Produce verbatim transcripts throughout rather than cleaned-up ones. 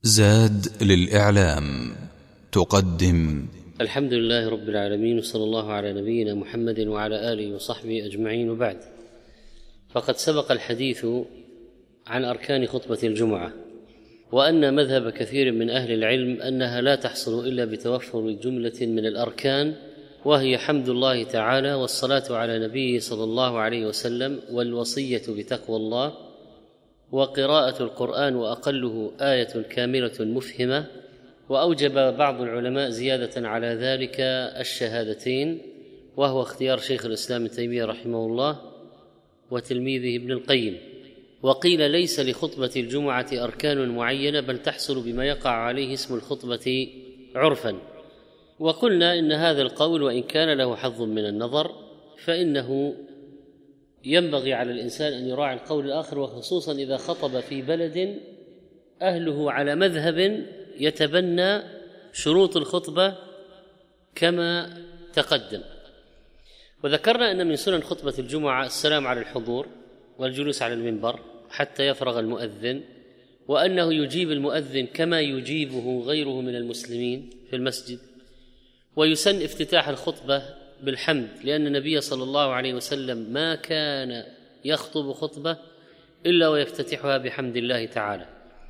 زاد للإعلام تقدم. الحمد لله رب العالمين، وصلى الله على نبينا محمد وعلى آله وصحبه أجمعين، وبعد. فقد سبق الحديث عن أركان خطبة الجمعة، وأن مذهب كثير من أهل العلم أنها لا تحصل إلا بتوفر جملة من الأركان، وهي حمد الله تعالى، والصلاة على نبيه صلى الله عليه وسلم، والوصية بتقوى الله، وقراءة القرآن وأقله آية كاملة مفهمة. وأوجب بعض العلماء زيادة على ذلك الشهادتين، وهو اختيار شيخ الإسلام ابن تيمية رحمه الله وتلميذه ابن القيم. وقيل ليس لخطبة الجمعة أركان معينة، بل تحصل بما يقع عليه اسم الخطبة عرفا. وقلنا إن هذا القول وإن كان له حظ من النظر، فإنه ينبغي على الإنسان أن يراعي القول الآخر، وخصوصا إذا خطب في بلد أهله على مذهب يتبنى شروط الخطبة كما تقدم. وذكرنا أن من سنن خطبة الجمعة السلام على الحضور والجلوس على المنبر حتى يفرغ المؤذن، وأنه يجيب المؤذن كما يجيبه غيره من المسلمين في المسجد. ويسن افتتاح الخطبة بالحمد، لأن النبي صلى الله عليه وسلم ما كان يخطب خطبة إلا ويفتتحها بحمد الله تعالى.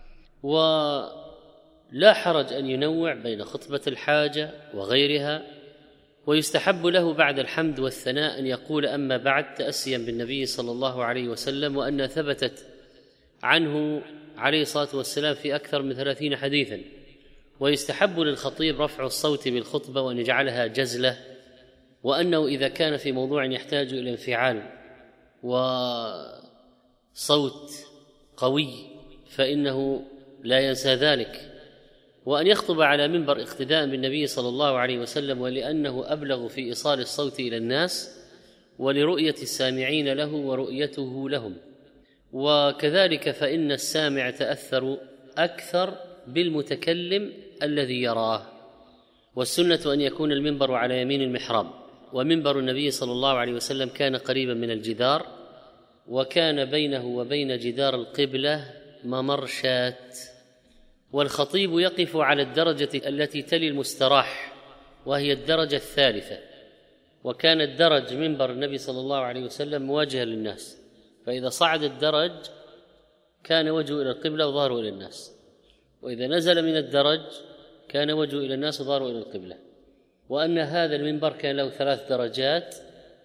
ولا حرج أن ينوع بين خطبة الحاجة وغيرها، ويستحب له بعد الحمد والثناء أن يقول أما بعد، تأسيا بالنبي صلى الله عليه وسلم، وأن ثبتت عنه عليه الصلاة والسلام في أكثر من ثلاثين حديثا. ويستحب للخطيب رفع الصوت بالخطبة وأن يجعلها جزلة، وأنه إذا كان في موضوع يحتاج إلى انفعال وصوت قوي فإنه لا ينسى ذلك، وأن يخطب على منبر اقتداء بالنبي صلى الله عليه وسلم، ولأنه أبلغ في إيصال الصوت إلى الناس، ولرؤية السامعين له ورؤيته لهم. وكذلك فإن السامع تأثر أكثر بالمتكلم الذي يراه. والسنة أن يكون المنبر على يمين المحراب، ومنبر النبي صلى الله عليه وسلم كان قريبا من الجدار، وكان بينه وبين جدار القبلة ممرشات. والخطيب يقف على الدرجة التي تلي المستراح، وهي الدرجة الثالثة. وكان الدرج منبر النبي صلى الله عليه وسلم مواجها للناس، فإذا صعد الدرج كان وجهه إلى القبلة وظهره إلى الناس، وإذا نزل من الدرج كان وجهه إلى الناس وظهره إلى القبلة. وأن هذا المنبر كان له ثلاث درجات،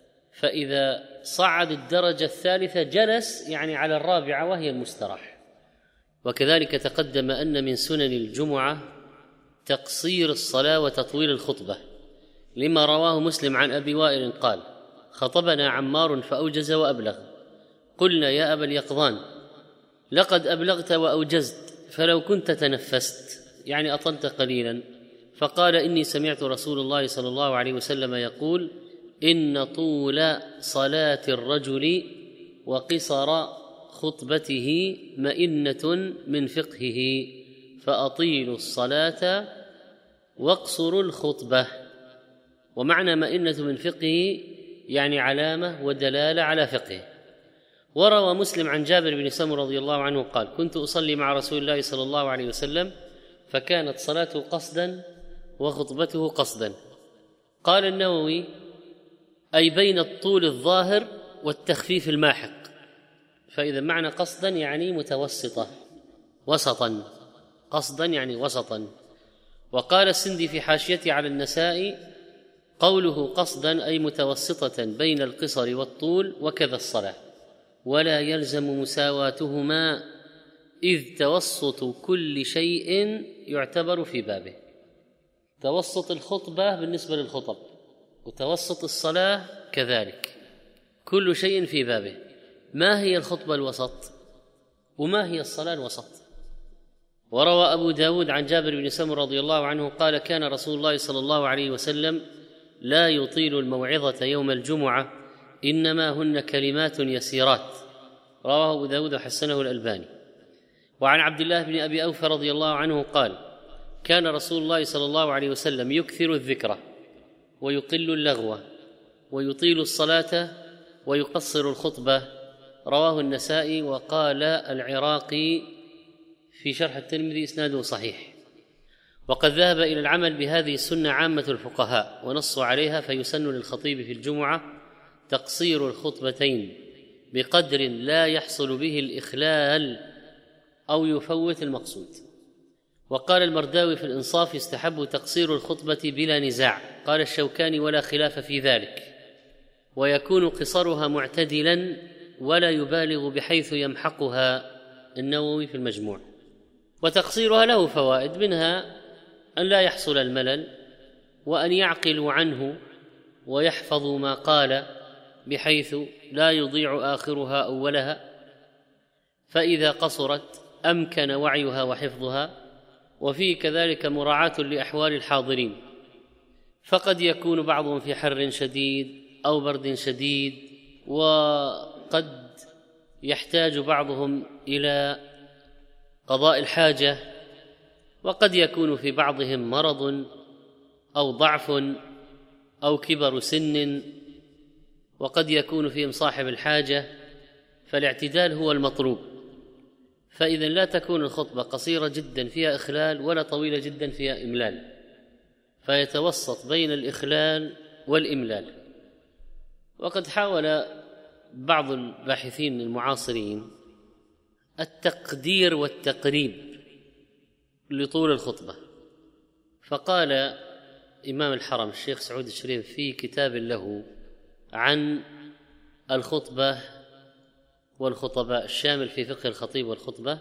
فإذا صعد الدرجة الثالثة جلس يعني على الرابعة وهي المستراح. وكذلك تقدم أن من سنن الجمعة تقصير الصلاة وتطويل الخطبة، لما رواه مسلم عن أبي وائل قال: خطبنا عمار فأوجز وأبلغ، قلنا يا أبا اليقظان لقد أبلغت وأوجزت، فلو كنت تنفست يعني أطلت قليلا. فقال: إني سمعت رسول الله صلى الله عليه وسلم يقول: إن طول صلاة الرجل وقصر خطبته مئنة من فقهه، فأطيلوا الصلاة واقصروا الخطبة. ومعنى مئنة من فقهه يعني علامة ودلالة على فقهه. وروى مسلم عن جابر بن سمرة رضي الله عنه قال: كنت أصلي مع رسول الله صلى الله عليه وسلم، فكانت صلاته قصدا وخطبته قصدا. قال النووي: أي بين الطول الظاهر والتخفيف الماحق. فإذا معنى قصدا يعني متوسطة، وسطا، قصدا يعني وسطا. وقال السندي في حاشيته على النسائي: قوله قصدا أي متوسطة بين القصر والطول، وكذا الصلاة، ولا يلزم مساواتهما، إذ توسط كل شيء يعتبر في بابه. توسط الخطبة بالنسبة للخطب، وتوسط الصلاة كذلك، كل شيء في بابه. ما هي الخطبة الوسط؟ وما هي الصلاة الوسط؟ وروى أبو داود عن جابر بن سمرة رضي الله عنه قال: كان رسول الله صلى الله عليه وسلم لا يطيل الموعظة يوم الجمعة، إنما هن كلمات يسيرات. رواه أبو داود وحسنه الألباني. وعن عبد الله بن أبي أوفى رضي الله عنه قال: كان رسول الله صلى الله عليه وسلم يكثر الذكر ويقل اللغو ويطيل الصلاة ويقصر الخطبة. رواه النسائي. وقال العراقي في شرح الترمذي إسناده صحيح. وقد ذهب إلى العمل بهذه السنة عامة الفقهاء ونصوا عليها، فيسن للخطيب في الجمعة تقصير الخطبتين بقدر لا يحصل به الإخلال أو يفوت المقصود. وقال المرداوي في الإنصاف: يستحب تقصير الخطبة بلا نزاع. قال الشوكاني: ولا خلاف في ذلك، ويكون قصرها معتدلا ولا يبالغ بحيث يمحقها. النووي في المجموع. وتقصيرها له فوائد، منها أن لا يحصل الملل، وأن يعقلوا عنه ويحفظوا ما قال بحيث لا يضيع آخرها أولها، فإذا قصرت أمكن وعيها وحفظها. وفيه كذلك مراعاة لأحوال الحاضرين، فقد يكون بعضهم في حر شديد أو برد شديد، وقد يحتاج بعضهم إلى قضاء الحاجة، وقد يكون في بعضهم مرض أو ضعف أو كبر سن، وقد يكون فيهم صاحب الحاجة، فالاعتدال هو المطلوب. فإذا لا تكون الخطبة قصيرة جدا فيها إخلال ولا طويلة جدا فيها إملال، فيتوسط بين الإخلال والإملال. وقد حاول بعض الباحثين المعاصرين التقدير والتقريب لطول الخطبة، فقال إمام الحرم الشيخ سعود الشريف في كتاب له عن الخطبة والخطباء الشامل في فقه الخطيب والخطبة: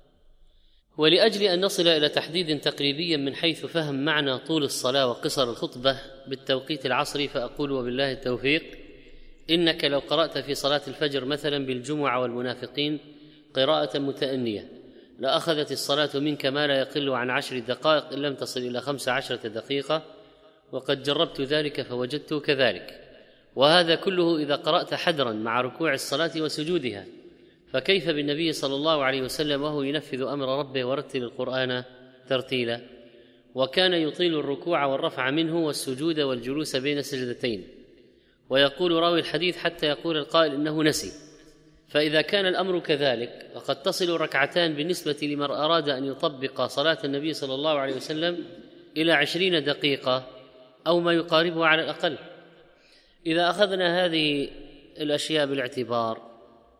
ولأجل أن نصل إلى تحديد تقريبي من حيث فهم معنى طول الصلاة وقصر الخطبة بالتوقيت العصري، فأقول وبالله التوفيق: إنك لو قرأت في صلاة الفجر مثلا بالجمعة والمنافقين قراءة متأنية لأخذت الصلاة منك ما لا يقل عن عشر دقائق إن لم تصل إلى خمس عشرة دقيقة، وقد جربت ذلك فوجدته كذلك. وهذا كله إذا قرأت حدرا مع ركوع الصلاة وسجودها، فكيف بالنبي صلى الله عليه وسلم وهو ينفذ أمر ربه: ورتل القرآن ترتيلا. وكان يطيل الركوع والرفع منه والسجود والجلوس بين السجدتين. ويقول راوي الحديث حتى يقول القائل إنه نسي. فإذا كان الأمر كذلك وقد تصل ركعتان بالنسبة لمن أراد أن يطبق صلاة النبي صلى الله عليه وسلم إلى عشرين دقيقة أو ما يقاربها على الأقل. إذا أخذنا هذه الأشياء بالاعتبار،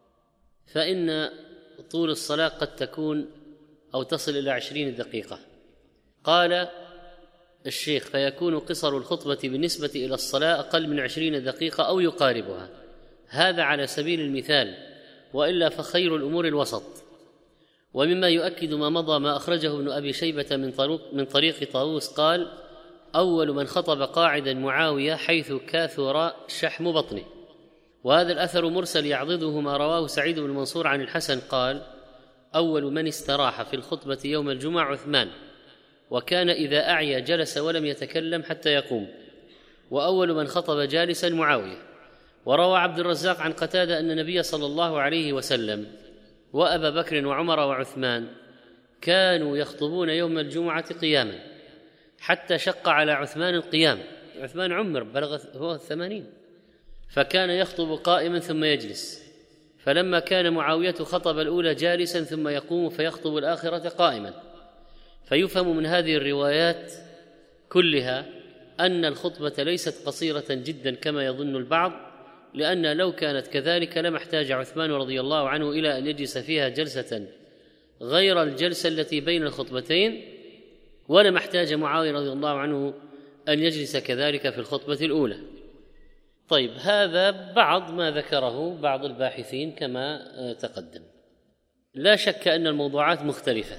فإن طول الصلاة قد تكون أو تصل إلى عشرين دقيقة. قال الشيخ: فيكون قصر الخطبة بالنسبة إلى الصلاة أقل من عشرين دقيقة أو يقاربها، هذا على سبيل المثال، وإلا فخير الأمور الوسط. ومما يؤكد ما مضى ما أخرجه ابن أبي شيبة من طريق, من طريق طاووس قال: أول من خطب قاعدا معاوية حيث كاثر شحم بطنه. وهذا الأثر مرسل يعضده ما رواه سعيد بن منصور عن الحسن قال: أول من استراح في الخطبة يوم الجمعة عثمان، وكان إذا أعيا جلس ولم يتكلم حتى يقوم. وأول من خطب جالسا معاوية. وروى عبد الرزاق عن قتادة أن النبي صلى الله عليه وسلم وأبا بكر وعمر وعثمان كانوا يخطبون يوم الجمعة قياما حتى شق على عثمان القيام. عثمان عمر بلغ هو الثمانين، فكان يخطب قائما ثم يجلس. فلما كان معاوية خطب الأولى جالسا ثم يقوم فيخطب الآخرة قائما. فيفهم من هذه الروايات كلها أن الخطبة ليست قصيرة جدا كما يظن البعض، لأن لو كانت كذلك لما احتاج عثمان رضي الله عنه إلى أن يجلس فيها جلسة غير الجلسة التي بين الخطبتين، ولما احتاج معاوية رضي الله عنه أن يجلس كذلك في الخطبة الأولى. طيب، هذا بعض ما ذكره بعض الباحثين كما تقدم. لا شك أن الموضوعات مختلفة،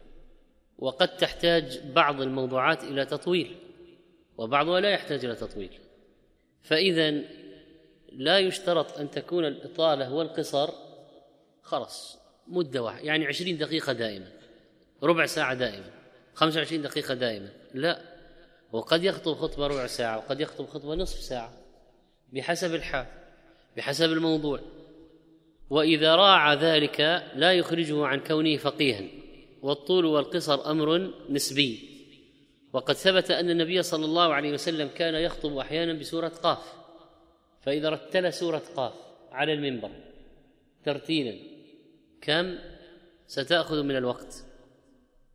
وقد تحتاج بعض الموضوعات إلى تطويل وبعضها لا يحتاج إلى تطويل. فإذا لا يشترط أن تكون الإطالة والقصر خلاص مدة واحدة، يعني عشرين دقيقة دائما، ربع ساعة دائما، خمسة وعشرين دقيقة دائما، لا. وقد يخطب خطبة ربع ساعة وقد يخطب خطبة نصف ساعة بحسب الحال بحسب الموضوع. وإذا راعى ذلك لا يخرجه عن كونه فقيها. والطول والقصر أمر نسبي. وقد ثبت أن النبي صلى الله عليه وسلم كان يخطب أحيانا بسورة قاف، فإذا رتل سورة قاف على المنبر ترتيلا كم ستأخذ من الوقت؟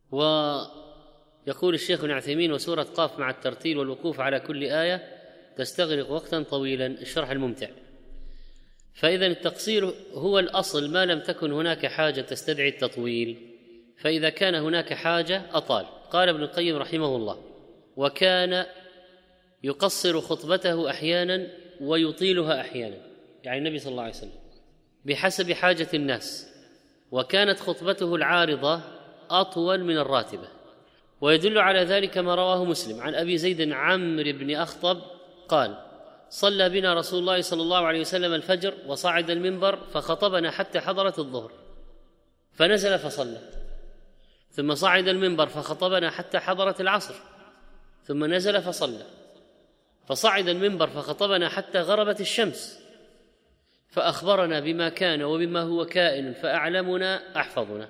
ويقول الشيخ ابن عثيمين: وسورة قاف مع الترتيل والوقوف على كل آية تستغرق وقتا طويلا. الشرح الممتع. فإذا التقصير هو الأصل ما لم تكن هناك حاجة تستدعي التطويل، فإذا كان هناك حاجة أطال. قال ابن القيم رحمه الله: وكان يقصر خطبته أحيانا ويطيلها أحيانا، يعني النبي صلى الله عليه وسلم بحسب حاجة الناس، وكانت خطبته العارضة أطول من الراتبة. ويدل على ذلك ما رواه مسلم عن أبي زيد عمرو بن أخطب قال: صلى بنا رسول الله صلى الله عليه وسلم الفجر وصعد المنبر فخطبنا حتى حضرت الظهر، فنزل فصلى، ثم صعد المنبر فخطبنا حتى حضرت العصر، ثم نزل فصلى، فصعد المنبر فخطبنا حتى غربت الشمس، فأخبرنا بما كان وبما هو كائن فأعلمنا أحفظنا.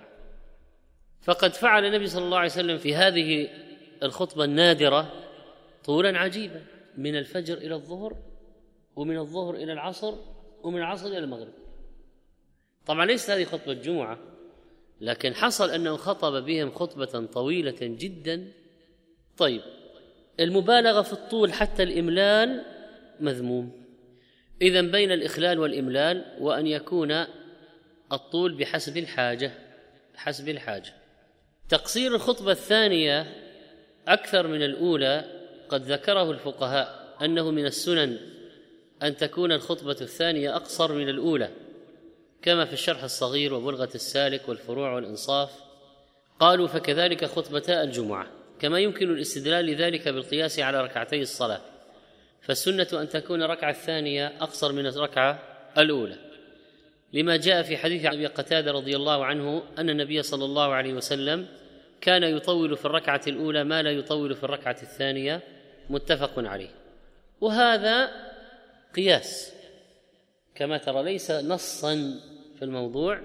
فقد فعل النبي صلى الله عليه وسلم في هذه الخطبة النادرة طولا عجيبا، من الفجر إلى الظهر، ومن الظهر إلى العصر، ومن العصر إلى المغرب. طبعا ليست هذه خطبة جمعة، لكن حصل أنه خطب بهم خطبة طويلة جدا. طيب، المبالغة في الطول حتى الإملال مذموم. إذن بين الإخلال والإملال، وأن يكون الطول بحسب الحاجة حسب الحاجة. تقصير الخطبة الثانية أكثر من الأولى قد ذكره الفقهاء أنه من السنن أن تكون الخطبة الثانية أقصر من الأولى، كما في الشرح الصغير وبلغة السالك والفروع والإنصاف. قالوا: فكذلك خطبتا الجمعة، كما يمكن الاستدلال لذلك بالقياس على ركعتي الصلاة، فالسنة أن تكون الركعة الثانية أقصر من الركعة الأولى، لما جاء في حديث أبي قتادة رضي الله عنه أن النبي صلى الله عليه وسلم كان يطول في الركعة الأولى ما لا يطول في الركعة الثانية، متفق عليه. وهذا قياس كما ترى، ليس نصا في الموضوع،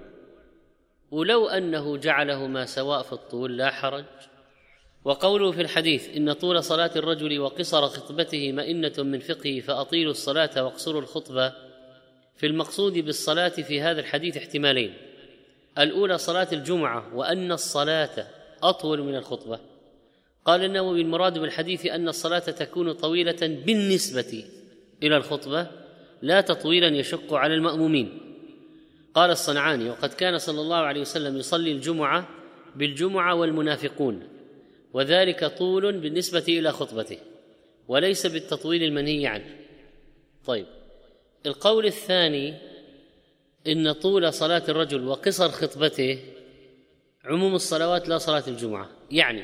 ولو أنه جعلهما سواء في الطول لا حرج. وقوله في الحديث: إن طول صلاة الرجل وقصر خطبته مئنة من فقهه فأطيلوا الصلاة واقصروا الخطبة، في المقصود بالصلاة في هذا الحديث احتمالين: الأولى صلاة الجمعة، وأن الصلاة أطول من الخطبة. قال النووي: المراد بالحديث أن الصلاة تكون طويلة بالنسبة إلى الخطبة، لا تطويلا يشق على المأمومين. قال الصنعاني: وقد كان صلى الله عليه وسلم يصلي الجمعة بالجمعة والمنافقون، وذلك طول بالنسبة إلى خطبته، وليس بالتطويل المنهي عنه. طيب، القول الثاني إن طول صلاة الرجل وقصر خطبته عموم الصلوات لا صلاة الجمعة، يعني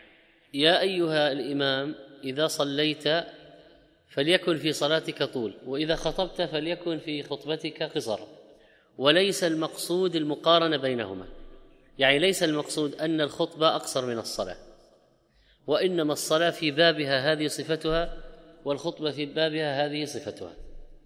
يا أيها الإمام إذا صليت فليكن في صلاتك طول، وإذا خطبت فليكن في خطبتك قصر، وليس المقصود المقارنة بينهما، يعني ليس المقصود أن الخطبة أقصر من الصلاة، وإنما الصلاة في بابها هذه صفتها، والخطبة في بابها هذه صفتها.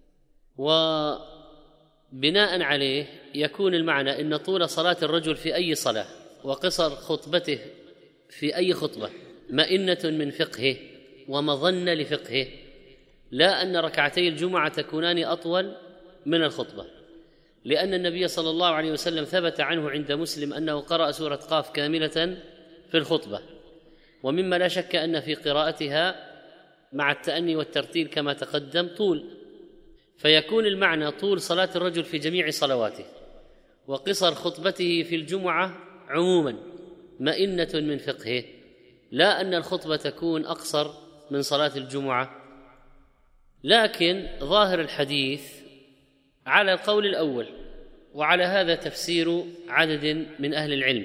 وبناء عليه يكون المعنى إن طول صلاة الرجل في أي صلاة وقصر خطبته في أي خطبة مئنة من فقهه ومظنة لفقهه، لا أن ركعتي الجمعة تكونان أطول من الخطبة، لأن النبي صلى الله عليه وسلم ثبت عنه عند مسلم أنه قرأ سورة قاف كاملة في الخطبة، ومما لا شك أن في قراءتها مع التأني والترتيل كما تقدم طول، فيكون المعنى طول صلاة الرجل في جميع صلواته، وقصر خطبته في الجمعة عموما مئنة من فقهه، لا أن الخطبة تكون أقصر من صلاة الجمعة. لكن ظاهر الحديث على القول الأول، وعلى هذا تفسير عدد من أهل العلم.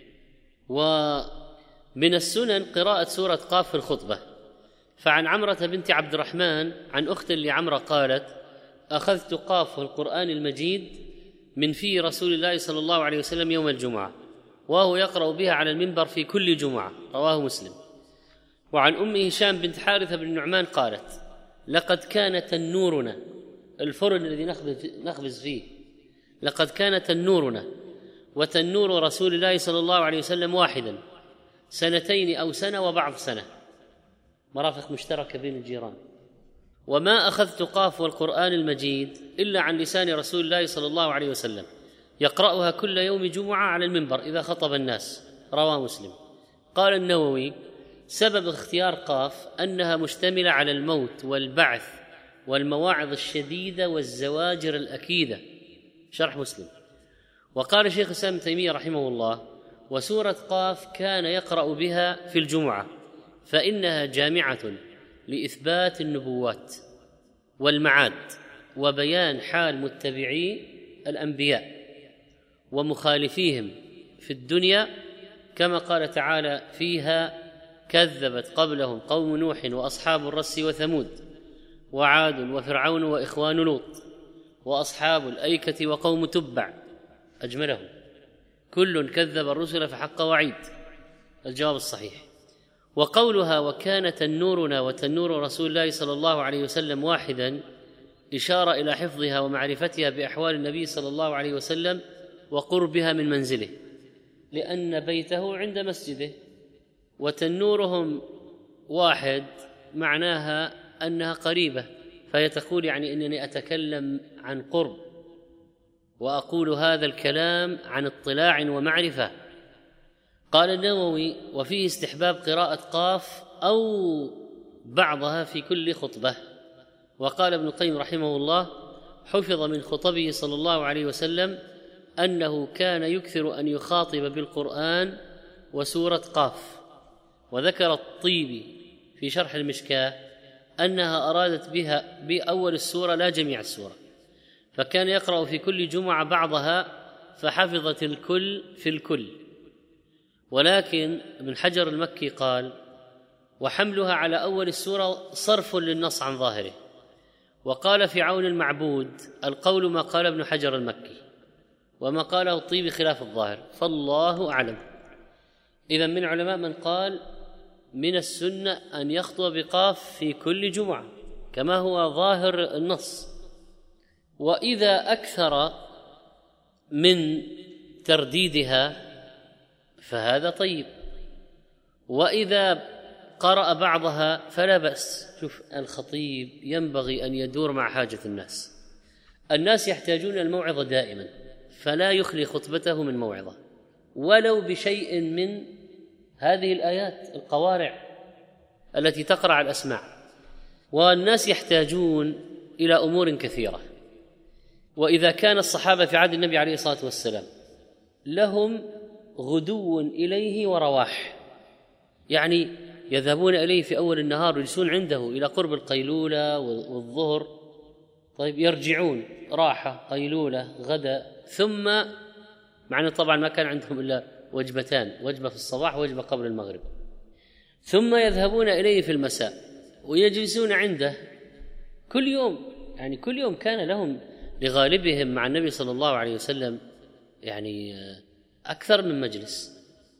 ومن السنن قراءة سورة قاف في الخطبة، فعن عمرة بنت عبد الرحمن عن أخت لعمرة قالت: أخذت قاف القرآن المجيد من في رسول الله صلى الله عليه وسلم يوم الجمعة، وهو يقرأ بها على المنبر في كل جمعة، رواه مسلم. وعن أم هشام بنت حارثة بن النعمان قالت: لقد كان تنورنا، الفرن الذي نخبز فيه، لقد كان تنورنا وتنور رسول الله صلى الله عليه وسلم واحدا سنتين أو سنة وبعض سنة، مرافق مشتركة بين الجيران. وما أخذت قاف والقرآن المجيد إلا عن لسان رسول الله صلى الله عليه وسلم، يقرأها كل يوم جمعة على المنبر إذا خطب الناس، رواه مسلم. قال النووي: سبب اختيار قاف أنها مشتملة على الموت والبعث والمواعظ الشديدة والزواجر الأكيدة. شرح مسلم. وقال شيخ الإسلام ابن تيمية رحمه الله: وسورة قاف كان يقرأ بها في الجمعة فإنها جامعة لإثبات النبوات والمعاد وبيان حال متبعي الأنبياء ومخالفيهم في الدنيا، كما قال تعالى فيها: كذبت قبلهم قوم نوح وأصحاب الرس وثمود وعاد وفرعون وإخوان لوط وأصحاب الأيكة وقوم تبع أجملهم، كل كذب الرسل فحق وعيد. الجواب الصحيح. وقولها: وكان تنورنا وتنور رسول الله صلى الله عليه وسلم واحدا، إشارة إلى حفظها ومعرفتها بأحوال النبي صلى الله عليه وسلم وقربها من منزله، لأن بيته عند مسجده، وتنورهم واحد معناها أنها قريبة، فهي تقول يعني أنني أتكلم عن قرب وأقول هذا الكلام عن اطلاع ومعرفة. قال النووي: وفيه استحباب قراءة قاف أو بعضها في كل خطبة. وقال ابن القيم رحمه الله: حفظ من خطبه صلى الله عليه وسلم أنه كان يكثر أن يخاطب بالقرآن وسورة قاف. وذكر الطيبي في شرح المشكاة أنها أرادت بها بأول السورة لا جميع السورة، فكان يقرأ في كل جمعة بعضها فحفظت الكل في الكل. ولكن ابن حجر المكي قال: وحملها على أول السورة صرف للنص عن ظاهره. وقال في عون المعبود: القول ما قال ابن حجر المكي، وما قاله الطيبي خلاف الظاهر، فالله أعلم. إذن من علماء من قال من السنة أن يخطب بقاف في كل جمعة كما هو ظاهر النص، وإذا أكثر من ترديدها فهذا طيب، وإذا قرأ بعضها فلا بأس. شوف، الخطيب ينبغي أن يدور مع حاجة الناس. الناس يحتاجون الموعظة دائما، فلا يخلي خطبته من موعظة ولو بشيء من هذه الآيات القوارع التي تقرع الأسماع. والناس يحتاجون إلى أمور كثيرة. وإذا كان الصحابة في عهد النبي عليه الصلاة والسلام لهم غدو إليه ورواح، يعني يذهبون إليه في أول النهار ويجلسون عنده إلى قرب القيلولة والظهر، طيب يرجعون راحة قيلولة غدا، ثم معنى طبعا ما كان عندهم إلا وجبتان، وجبة في الصباح ووجبة قبل المغرب، ثم يذهبون إليه في المساء ويجلسون عنده كل يوم. يعني كل يوم كان لهم لغالبهم مع النبي صلى الله عليه وسلم يعني أكثر من مجلس،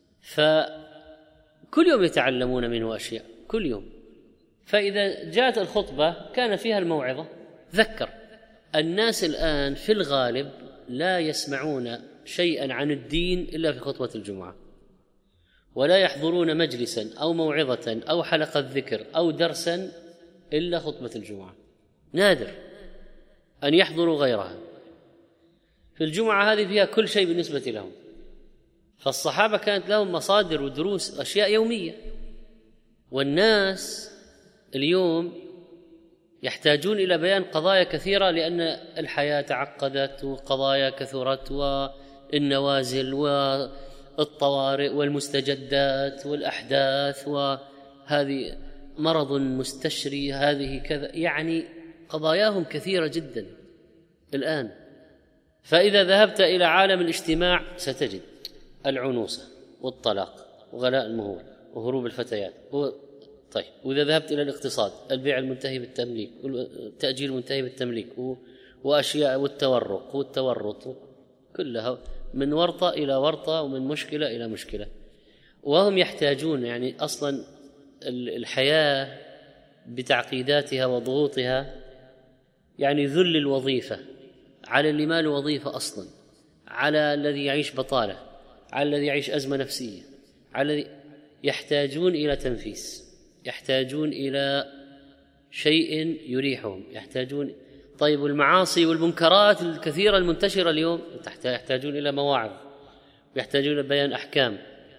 فكل يوم يتعلمون منه أشياء كل يوم. فإذا جاءت الخطبة كان فيها الموعظة. ذكر الناس الآن في الغالب لا يسمعون شيئا عن الدين إلا في خطبة الجمعة، ولا يحضرون مجلسا أو موعظة أو حلقة ذكر أو درسا إلا خطبة الجمعة. نادر أن يحضروا غيرها. في الجمعة هذه فيها كل شيء بالنسبة لهم، فالصحابة كانت لهم مصادر ودروس أشياء يومية، والناس اليوم يحتاجون إلى بيان قضايا كثيرة لأن الحياة تعقدت وقضايا كثرت، والنوازل والطوارئ والمستجدات والأحداث، وهذه مرض مستشري، هذه كذا، يعني قضاياهم كثيرة جدا الآن. فإذا ذهبت إلى عالم الاجتماع ستجد العنوسة والطلاق وغلاء المهور وهروب الفتيات و... طيب، وإذا ذهبت إلى الاقتصاد البيع المنتهي بالتمليك والتأجيل المنتهي بالتمليك و... وأشياء والتورق والتورط، كلها من ورطة إلى ورطة ومن مشكلة إلى مشكلة. وهم يحتاجون يعني أصلا الحياة بتعقيداتها وضغوطها، يعني ذل الوظيفة على اللي ما له وظيفة أصلا، على الذي يعيش بطالة، على الذي يعيش أزمة نفسية، على الذي يحتاجون إلى تنفيس، يحتاجون إلى شيء يريحهم، يحتاجون طيب المعاصي والمنكرات الكثيرة المنتشرة اليوم يحتاجون إلى مواعظ، يحتاجون إلى بيان أحكام،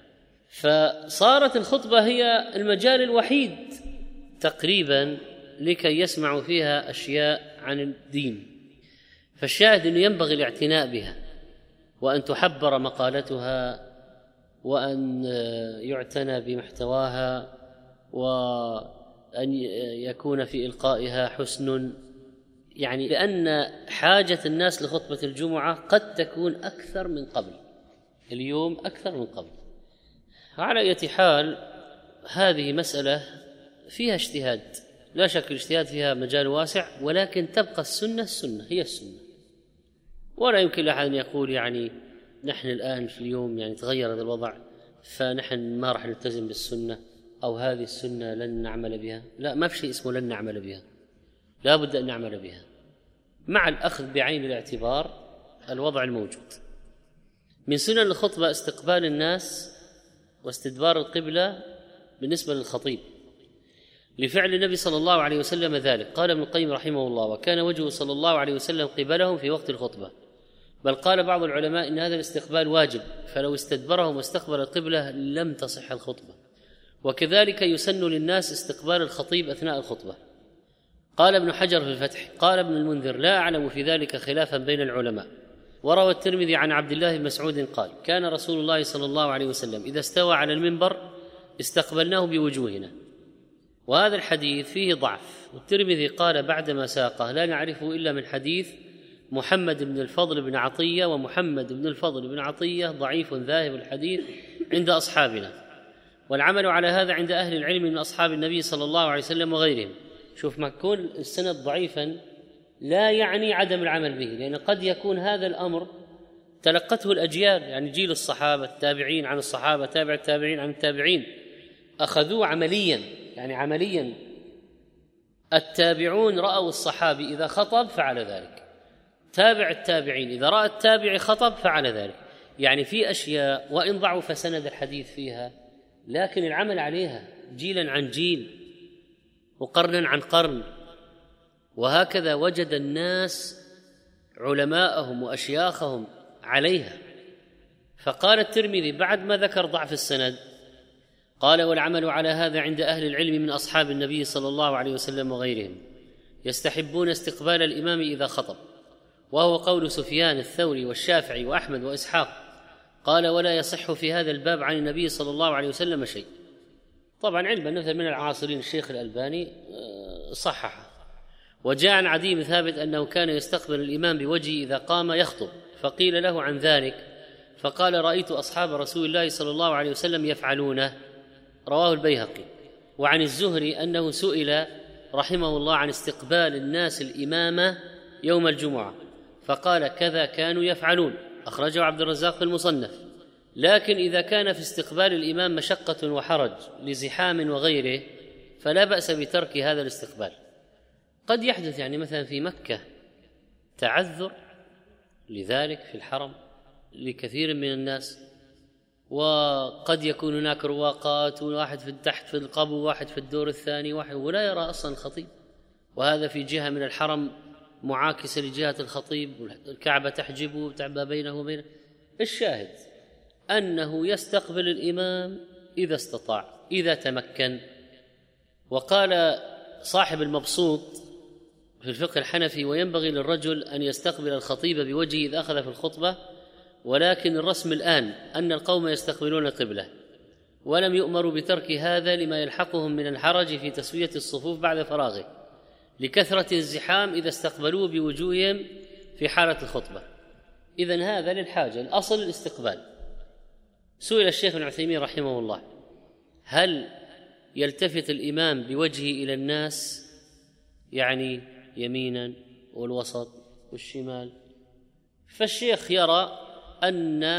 فصارت الخطبة هي المجال الوحيد تقريبا لكي يسمعوا فيها أشياء عن الدين. فالشاهد أنه ينبغي الاعتناء بها، وأن تحبر مقالتها، وأن يعتنى بمحتواها، وأن يكون في إلقائها حسن، يعني لأن حاجة الناس لخطبة الجمعة قد تكون أكثر من قبل، اليوم أكثر من قبل. على أي حال هذه مسألة فيها اجتهاد، لا شك الاجتهاد فيها مجال واسع، ولكن تبقى السنة السنة هي السنة. ولا يمكن لأحد أن يقول يعني نحن الآن في اليوم يعني تغير هذا الوضع فنحن ما راح نلتزم بالسنة، أو هذه السنة لن نعمل بها. لا، ما في شيء اسمه لن نعمل بها، لا بد أن نعمل بها مع الأخذ بعين الاعتبار الوضع الموجود. من سنن الخطبة استقبال الناس واستدبار القبلة بالنسبة للخطيب، لفعل النبي صلى الله عليه وسلم ذلك. قال ابن القيم رحمه الله: وكان وجهه صلى الله عليه وسلم قبلهم في وقت الخطبة، بل قال بعض العلماء إن هذا الاستقبال واجب، فلو استدبرهم واستقبل القبلة لم تصح الخطبة. وكذلك يسن للناس استقبال الخطيب أثناء الخطبة. قال ابن حجر في الفتح: قال ابن المنذر: لا أعلم في ذلك خلافا بين العلماء. وروى الترمذي عن عبد الله بن مسعود قال: كان رسول الله صلى الله عليه وسلم إذا استوى على المنبر استقبلناه بوجوهنا. وهذا الحديث فيه ضعف، والترمذي قال بعدما ساقه: لا نعرفه إلا من حديث محمد بن الفضل بن عطية، ومحمد بن الفضل بن عطية ضعيف ذاهب الحديث عند أصحابنا، والعمل على هذا عند أهل العلم من أصحاب النبي صلى الله عليه وسلم وغيرهم. شوف، ما يكون السند ضعيفا لا يعني عدم العمل به، لأن قد يكون هذا الأمر تلقته الأجيال، يعني جيل الصحابة، التابعين عن الصحابة، تابع التابعين عن التابعين، أخذوه عمليا، يعني عمليا التابعون رأوا الصحابي إذا خطب فعل ذلك، تابع التابعين إذا رأى التابع خطب فعل ذلك. يعني في أشياء وإن ضعف سند الحديث فيها لكن العمل عليها جيلا عن جيل وقرنا عن قرن، وهكذا وجد الناس علماءهم وأشياخهم عليها. فقال الترمذي بعد ما ذكر ضعف السند قال: والعمل على هذا عند أهل العلم من أصحاب النبي صلى الله عليه وسلم وغيرهم، يستحبون استقبال الإمام إذا خطب، وهو قول سفيان الثوري والشافعي وأحمد وإسحاق. قال: ولا يصح في هذا الباب عن النبي صلى الله عليه وسلم شيء. طبعا علما مثل من العاصرين الشيخ الألباني صححه. وجاء عن عدي بن ثابت أنه كان يستقبل الإمام بوجهه إذا قام يخطب، فقيل له عن ذلك فقال: رأيت أصحاب رسول الله صلى الله عليه وسلم يفعلونه. رواه البيهقي. وعن الزهري أنه سئل رحمه الله عن استقبال الناس الإمامة يوم الجمعة فقال: كذا كانوا يفعلون. أخرجه عبد الرزاق في المصنف. لكن إذا كان في استقبال الإمام مشقة وحرج لزحام وغيره فلا بأس بترك هذا الاستقبال. قد يحدث يعني مثلا في مكة تعذر لذلك في الحرم لكثير من الناس، وقد يكون هناك رواقات، واحد في تحت في القبو، واحد في الدور الثاني، واحد ولا يرى أصلا الخطيب، وهذا في جهة من الحرم معاكسة لجهة الخطيب، والكعبة تحجبه وتعبى بينه وبينه. الشاهد أنه يستقبل الإمام إذا استطاع، إذا تمكن. وقال صاحب المبسوط في الفقه الحنفي: وينبغي للرجل أن يستقبل الخطيب بوجهه إذا أخذ في الخطبة، ولكن الرسم الآن أن القوم يستقبلون القبلة، ولم يؤمروا بترك هذا لما يلحقهم من الحرج في تسوية الصفوف بعد فراغه، لكثرة الزحام إذا استقبلوه بوجوههم في حالة الخطبة. إذن هذا للحاجة، الأصل الاستقبال. سئل الشيخ ابن عثيمين رحمه الله: هل يلتفت الإمام بوجهه إلى الناس، يعني يمينا والوسط والشمال؟ فالشيخ يرى أن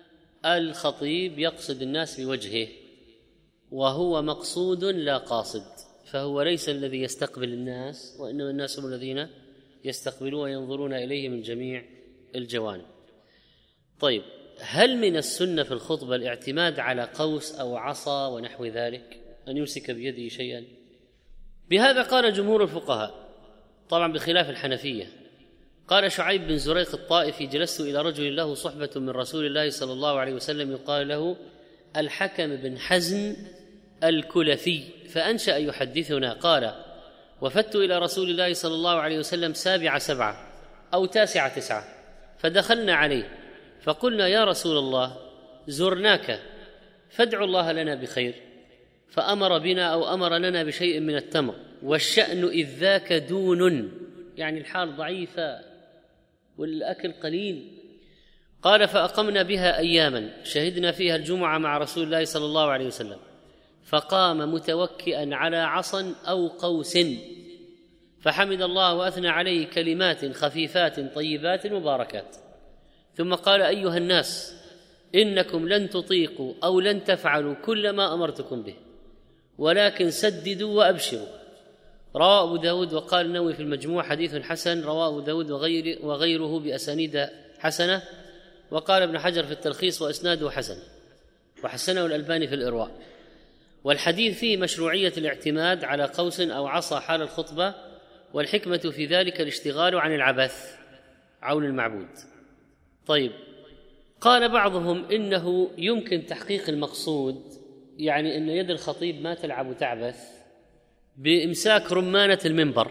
الخطيب يقصد الناس بوجهه، وهو مقصود لا قاصد، فهو ليس الذي يستقبل الناس، وإنما الناس هم الذين يستقبلون وينظرون إليه من جميع الجوانب. طيب، هل من السنة في الخطبة الاعتماد على قوس أو عصا ونحو ذلك، أن يمسك بيده شيئا؟ بهذا قال جمهور الفقهاء، طبعا بخلاف الحنفية. قال شعيب بن زريق الطائفي: جلست إلى رجل له صحبة من رسول الله صلى الله عليه وسلم يقال له الحكم بن حزم الكلفي، فأنشأ يحدثنا قال: وفدت إلى رسول الله صلى الله عليه وسلم سابع سبعة أو تاسع تسعة، فدخلنا عليه فقلنا: يا رسول الله، زرناك فادعوا الله لنا بخير، فأمر بنا أو أمر لنا بشيء من التمر، والشأن إذ ذاك دون، يعني الحال ضعيفة والأكل قليل. قال: فأقمنا بها أياما شهدنا فيها الجمعة مع رسول الله صلى الله عليه وسلم، فقام متوكئا على عصا أو قوس، فحمد الله وأثنى عليه كلمات خفيفات طيبات مباركات، ثم قال: أيها الناس، إنكم لن تطيقوا أو لن تفعلوا كل ما أمرتكم به، ولكن سددوا وأبشروا. رواه أبو داود، وقال النووي في المجموع: حديث حسن، رواه أبو داود وغير وغيره بأسانيد حسنة. وقال ابن حجر في التلخيص: وإسناده حسن، وحسنه الألباني في الإرواء. والحديث فيه مشروعية الاعتماد على قوس أو عصا حال الخطبة، والحكمة في ذلك الاشتغال عن العبث، عون المعبود. طيب، قال بعضهم إنه يمكن تحقيق المقصود، يعني أن يد الخطيب ما تلعب وتعبث، بإمساك رمانة المنبر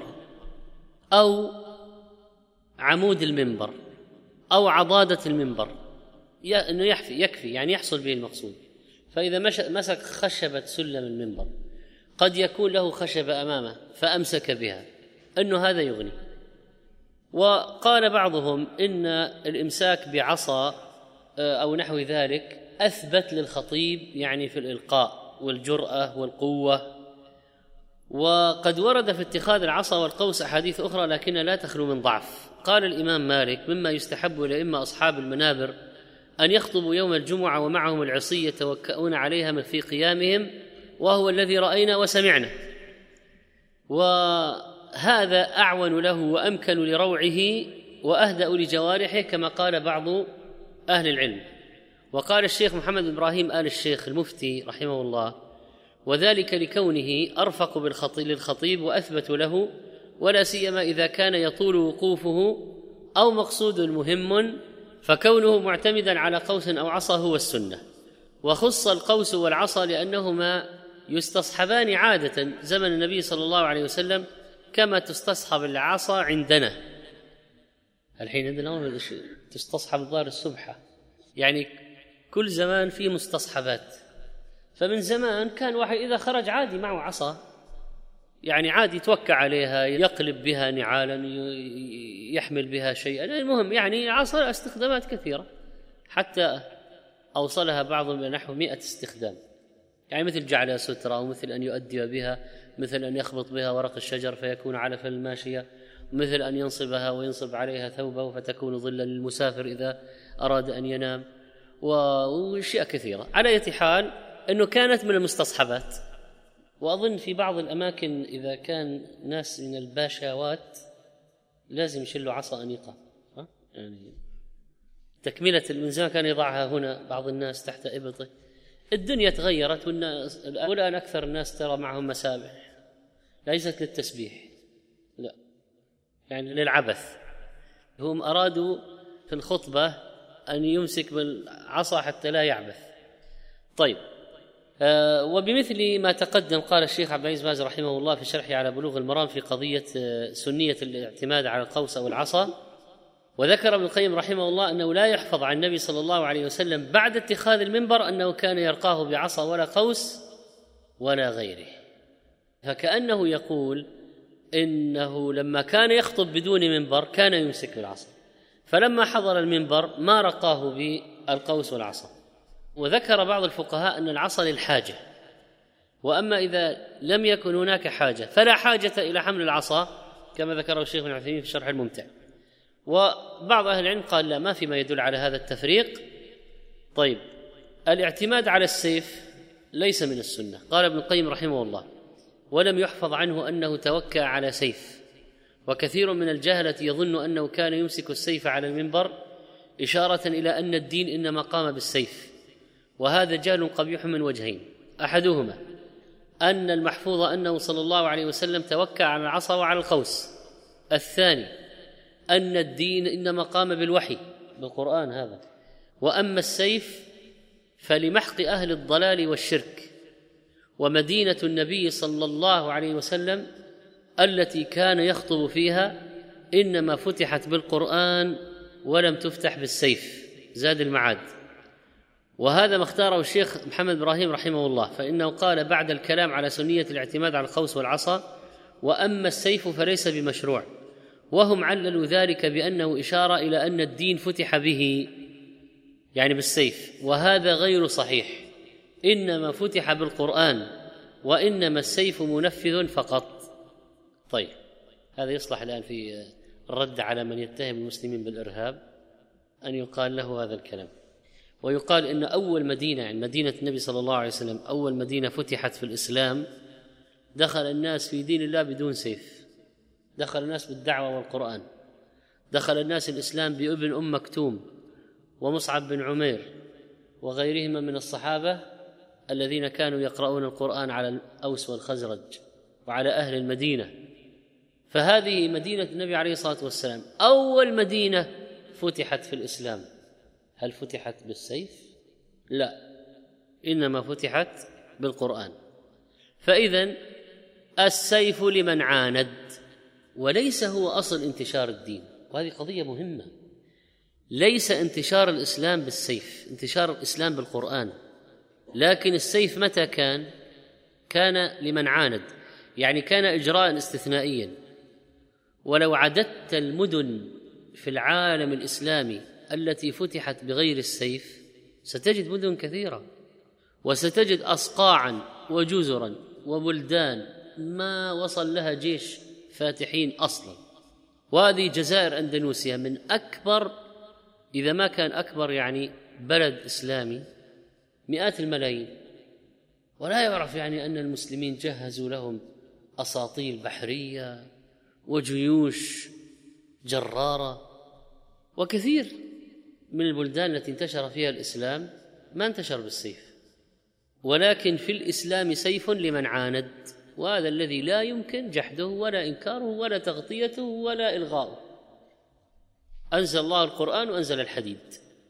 أو عمود المنبر أو عضادة المنبر، أنه يكفي, يكفي يعني يحصل به المقصود. فإذا مسك خشبة سلم المنبر، قد يكون له خشبة أمامه فأمسك بها، أنه هذا يغني. وقال بعضهم إن الإمساك بعصا أو نحو ذلك أثبت للخطيب، يعني في الإلقاء والجرأة والقوة. وقد ورد في اتخاذ العصا والقوس أحاديث أخرى لكن لا تخلو من ضعف. قال الإمام مالك: مما يستحب لأئمة أصحاب المنابر أن يخطبوا يوم الجمعة ومعهم العصي يتوكؤون عليها من في قيامهم، وهو الذي رأينا وسمعنا، وهذا أعون له وأمكن لروعه وأهدأ لجوارحه، كما قال بعض أهل العلم. وقال الشيخ محمد بن إبراهيم آل الشيخ المفتي رحمه الله: وذلك لكونه أرفق بالخطيب للخطيب وأثبت له، ولا سيما إذا كان يطول وقوفه أو مقصود مهم، فكونه معتمدا على قوس أو عصا هو السنة. وخص القوس والعصا لأنهما يستصحبان عادة زمن النبي صلى الله عليه وسلم، كما تستصحب العصا عندنا الحين. عندنا تستصحب الظاهر السبحة، يعني كل زمان فيه مستصحبات. فمن زمان كان واحد إذا خرج عادي معه عصا، يعني عادي يتوكع عليها، يقلب بها نعالا، يحمل بها شيئا، المهم يعني عصا استخدامات كثيرة، حتى أوصلها بعضهم إلى نحو مئة استخدام، يعني مثل جعلها سترة، أو مثل أن يؤدي بها، مثل أن يخبط بها ورق الشجر فيكون علفا الماشية، مثل أن ينصبها وينصب عليها ثوبه فتكون ظلا للمسافر إذا أراد أن ينام، وأشياء كثيرة. على أي حال أنه كانت من المستصحبات. وأظن في بعض الأماكن إذا كان ناس من الباشاوات لازم يشلوا عصا أنيقة، يعني تكملة. من زمان كان يضعها هنا بعض الناس تحت إبطه. الدنيا تغيرت، والناس والآن أكثر الناس ترى معهم مسابح، ليست للتسبيح، لا، يعني للعبث. هم أرادوا في الخطبة أن يمسك بالعصا حتى لا يعبث. طيب، آه وبمثل ما تقدم قال الشيخ عبد العزيز باز رحمه الله في شرحه على بلوغ المرام في قضية آه سنية الاعتماد على القوس أو العصا. وذكر ابن القيم رحمه الله أنه لا يحفظ عن النبي صلى الله عليه وسلم بعد اتخاذ المنبر أنه كان يرقاه بعصا ولا قوس ولا غيره، فكأنه يقول إنه لما كان يخطب بدون منبر كان يمسك بالعصا، فلما حضر المنبر ما رقاه بالقوس والعصا. وذكر بعض الفقهاء أن العصا للحاجة، وأما إذا لم يكن هناك حاجة فلا حاجة إلى حمل العصا، كما ذكره الشيخ ابن عثيمين في الشرح الممتع. وبعض أهل العلم قال لا، ما في ما يدل على هذا التفريق. طيب، الاعتماد على السيف ليس من السنة. قال ابن القيم رحمه الله: ولم يحفظ عنه أنه توكأ على سيف، وكثير من الجهلة يظن أنه كان يمسك السيف على المنبر، إشارة إلى أن الدين إنما قام بالسيف، وهذا جهل قبيح من وجهين: أحدهما أن المحفوظ أنه صلى الله عليه وسلم توكأ على العصا وعلى القوس، الثاني أن الدين إنما قام بالوحي بالقرآن هذا، وأما السيف فلمحق أهل الضلال والشرك. ومدينة النبي صلى الله عليه وسلم التي كان يخطب فيها إنما فتحت بالقرآن ولم تفتح بالسيف. زاد المعاد. وهذا ما اختاره الشيخ محمد إبراهيم رحمه الله، فإنه قال بعد الكلام على سنية الاعتماد على القوس والعصا: وأما السيف فليس بمشروع. وهم عللوا ذلك بأنه إشارة إلى أن الدين فتح به، يعني بالسيف، وهذا غير صحيح، إنما فتح بالقرآن، وإنما السيف منفذ فقط. طيب، هذا يصلح الآن في الرد على من يتهم المسلمين بالإرهاب أن يقال له هذا الكلام. ويقال إن أول مدينة، يعني مدينة النبي صلى الله عليه وسلم، أول مدينة فتحت في الإسلام دخل الناس في دين الله بدون سيف، دخل الناس بالدعوة والقرآن، دخل الناس الإسلام بابن أم مكتوم ومصعب بن عمير وغيرهما من الصحابة الذين كانوا يقرؤون القرآن على الأوس والخزرج وعلى أهل المدينة. فهذه مدينة النبي عليه الصلاة والسلام، أول مدينة فتحت في الإسلام. هل فتحت بالسيف؟ لا، إنما فتحت بالقرآن. فإذن السيف لمن عاند، وليس هو أصل انتشار الدين. وهذه قضية مهمة. ليس انتشار الإسلام بالسيف، انتشار الإسلام بالقرآن. لكن السيف متى كان؟ كان لمن عاند، يعني كان إجراء استثنائيا. ولو عددت المدن في العالم الإسلامي التي فتحت بغير السيف ستجد مدن كثيرة، وستجد أصقاعا وجزرا وبلدان ما وصل لها جيش فاتحين أصلا. وهذه جزائر أندونيسيا من أكبر، إذا ما كان أكبر، يعني بلد إسلامي، مئات الملايين، ولا يعرف يعني أن المسلمين جهزوا لهم أساطيل بحرية وجيوش جرارة. وكثير من البلدان التي انتشر فيها الإسلام ما انتشر بالسيف، ولكن في الإسلام سيف لمن عاند، وهذا الذي لا يمكن جحده ولا إنكاره ولا تغطيته ولا إلغاؤه. أنزل الله القرآن وأنزل الحديد،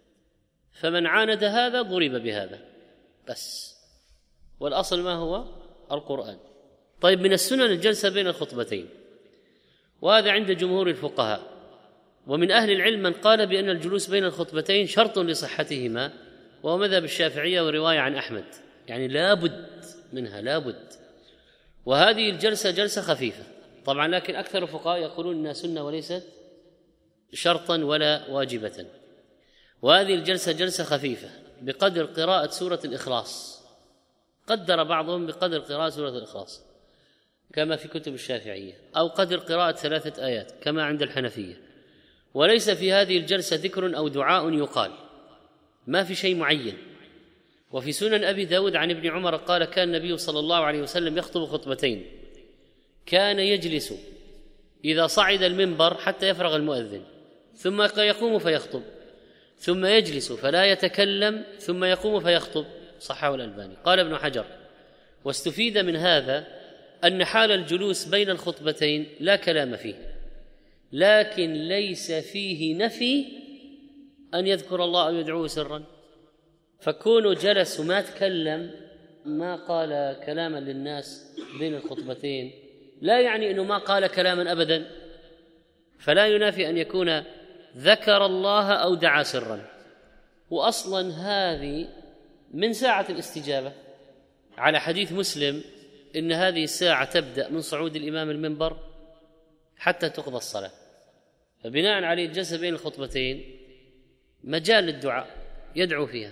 فمن عاند هذا ضرب بهذا بس، والأصل ما هو؟ القرآن. طيب، من السنن الجلسة بين الخطبتين، وهذا عند جمهور الفقهاء. ومن أهل العلم من قال بأن الجلوس بين الخطبتين شرط لصحتهما، وهو مذهب الشافعية ورواية عن أحمد، يعني لا بد منها، لا بد. وهذه الجلسة جلسة خفيفة طبعا، لكن أكثر الفقهاء يقولون أنها سنة وليست شرطا ولا واجبة. وهذه الجلسة جلسة خفيفة بقدر قراءة سورة الإخلاص، قدر بعضهم بقدر قراءة سورة الإخلاص كما في كتب الشافعية، أو قدر قراءة ثلاثة آيات كما عند الحنفية. وليس في هذه الجلسة ذكر أو دعاء يقال، ما في شيء معين. وفي سنن أبي داود عن ابن عمر قال: كان النبي صلى الله عليه وسلم يخطب خطبتين، كان يجلس إذا صعد المنبر حتى يفرغ المؤذن، ثم يقوم فيخطب، ثم يجلس فلا يتكلم، ثم يقوم فيخطب. صححه الألباني. قال ابن حجر: واستفيد من هذا أن حال الجلوس بين الخطبتين لا كلام فيه، لكن ليس فيه نفي أن يذكر الله أو يدعوه سرا. فكونه جلس وما تكلم، ما قال كلاما للناس بين الخطبتين، لا يعني أنه ما قال كلاما أبدا، فلا ينافي أن يكون ذكر الله أو دعا سرا. وأصلا هذه من ساعة الاستجابة، على حديث مسلم إن هذه الساعة تبدأ من صعود الإمام المنبر حتى تقضى الصلاة. فبناء عليه الجلسة بين الخطبتين مجال للدعاء يدعو فيها.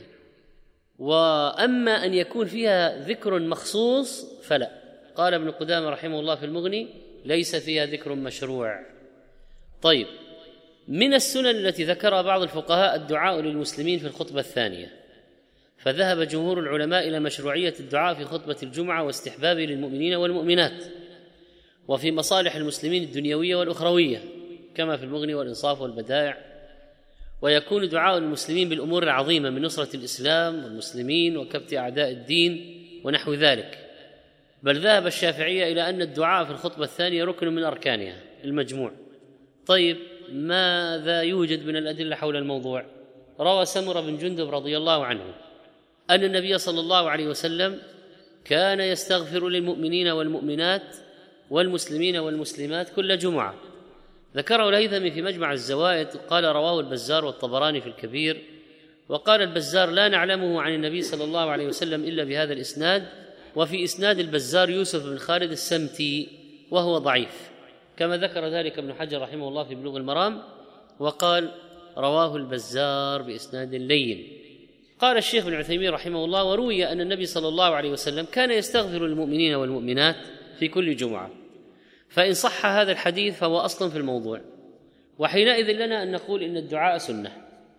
وأما أن يكون فيها ذكر مخصوص فلا. قال ابن قدامة رحمه الله في المغني: ليس فيها ذكر مشروع. طيب، من السنن التي ذكرها بعض الفقهاء الدعاء للمسلمين في الخطبة الثانية، فذهب جمهور العلماء إلى مشروعية الدعاء في خطبة الجمعة واستحبابه للمؤمنين والمؤمنات، وفي مصالح المسلمين الدنيوية والأخروية كما في المغني والإنصاف والبدائع. ويكون دعاء المسلمين بالأمور العظيمة من نصرة الإسلام والمسلمين وكبت أعداء الدين ونحو ذلك. بل ذهب الشافعية إلى أن الدعاء في الخطبة الثانية ركن من أركانها المجموع. طيب، ماذا يوجد من الأدلة حول الموضوع؟ روى سمرة بن جندب رضي الله عنه أن النبي صلى الله عليه وسلم كان يستغفر للمؤمنين والمؤمنات والمسلمين والمسلمات كل جمعة. ذكره الهيثمي في مجمع الزوائد، قال رواه البزار والطبراني في الكبير، وقال البزار لا نعلمه عن النبي صلى الله عليه وسلم إلا بهذا الإسناد، وفي إسناد البزار يوسف بن خالد السمتي وهو ضعيف، كما ذكر ذلك ابن حجر رحمه الله في بلوغ المرام، وقال رواه البزار بإسناد لين. قال الشيخ ابن عثيمين رحمه الله: وروي أن النبي صلى الله عليه وسلم كان يستغفر للمؤمنين والمؤمنات في كل جمعة، فإن صح هذا الحديث فهو أصل في الموضوع، وحينئذ لنا أن نقول إن الدعاء سنة.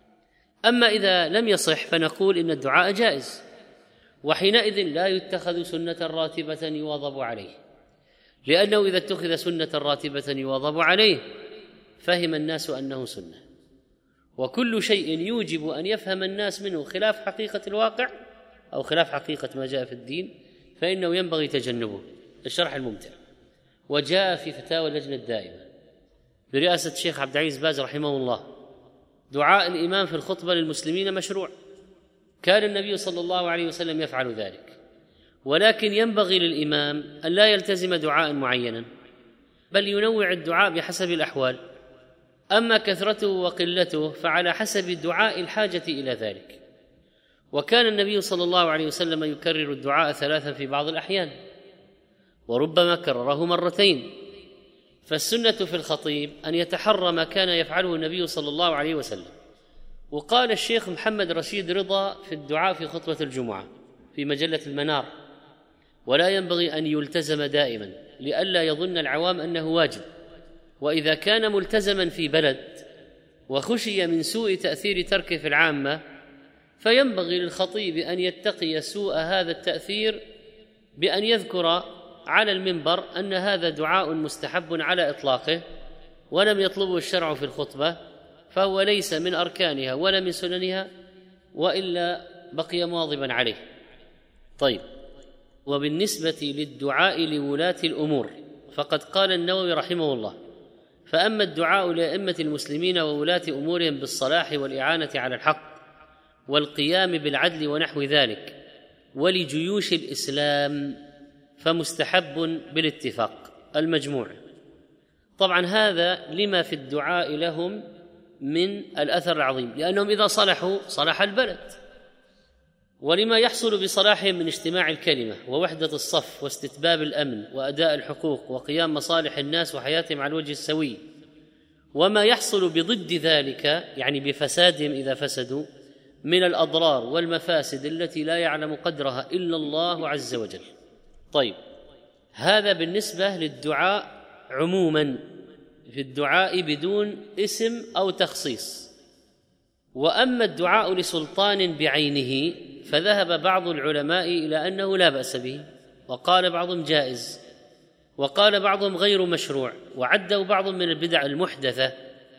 أما إذا لم يصح فنقول إن الدعاء جائز، وحينئذ لا يتخذ سنة راتبة يواظب عليه، لأنه إذا اتخذ سنة راتبة يواظب عليه فهم الناس أنه سنة، وكل شيء يوجب أن يفهم الناس منه خلاف حقيقة الواقع أو خلاف حقيقة ما جاء في الدين فإنه ينبغي تجنبه. الشرح الممتع. وجاء في فتاوى اللجنة الدائمة برئاسة الشيخ عبد العزيز باز رحمه الله دعاء الإمام في الخطبة للمسلمين مشروع، كان النبي صلى الله عليه وسلم يفعل ذلك، ولكن ينبغي للإمام أن لا يلتزم دعاء معينا، بل ينوع الدعاء بحسب الأحوال، أما كثرته وقلته فعلى حسب دعاء الحاجة إلى ذلك. وكان النبي صلى الله عليه وسلم يكرر الدعاء ثلاثا في بعض الأحيان، وربما كرره مرتين، فالسنة في الخطيب أن يتحرى ما كان يفعله النبي صلى الله عليه وسلم. وقال الشيخ محمد رشيد رضا في الدعاء في خطبة الجمعة في مجلة المنار: ولا ينبغي أن يلتزم دائما لئلا يظن العوام أنه واجب، وإذا كان ملتزما في بلد وخشي من سوء تأثير تركه في العامة فينبغي للخطيب أن يتقي سوء هذا التأثير بأن يذكر على المنبر أن هذا دعاء مستحب على إطلاقه ولم يطلبه الشرع في الخطبة، فهو ليس من أركانها ولا من سننها، وإلا بقي مواظبا عليه. طيب، وبالنسبة للدعاء لولاة الأمور فقد قال النووي رحمه الله: فأما الدعاء لأئمة المسلمين وولاة أمورهم بالصلاح والإعانة على الحق والقيام بالعدل ونحو ذلك ولجيوش الإسلام فمستحب بالاتفاق. المجموع. طبعا هذا لما في الدعاء لهم من الأثر العظيم، لأنهم إذا صلحوا صلح البلد، ولما يحصل بصلاحهم من اجتماع الكلمة ووحدة الصف واستتباب الأمن وأداء الحقوق وقيام مصالح الناس وحياتهم على الوجه السوي، وما يحصل بضد ذلك يعني بفسادهم إذا فسدوا من الأضرار والمفاسد التي لا يعلم قدرها إلا الله عز وجل. طيب، هذا بالنسبة للدعاء عموما في الدعاء بدون اسم أو تخصيص. وأما الدعاء لسلطان بعينه فذهب بعض العلماء إلى أنه لا بأس به، وقال بعضهم جائز، وقال بعضهم غير مشروع، وعده بعض من البدع المحدثة.